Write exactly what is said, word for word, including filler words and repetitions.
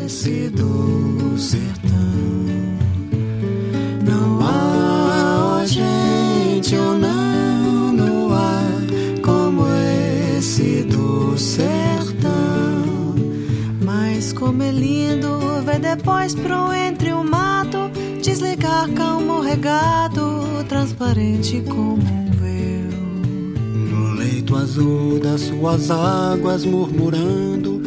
esse do sertão. Não há, ó gente, ou não, no ar como esse do sertão. Mas como é lindo ver depois pro entre o mato desligar calmo regado, transparente como um véu. No leito azul das suas águas murmurando,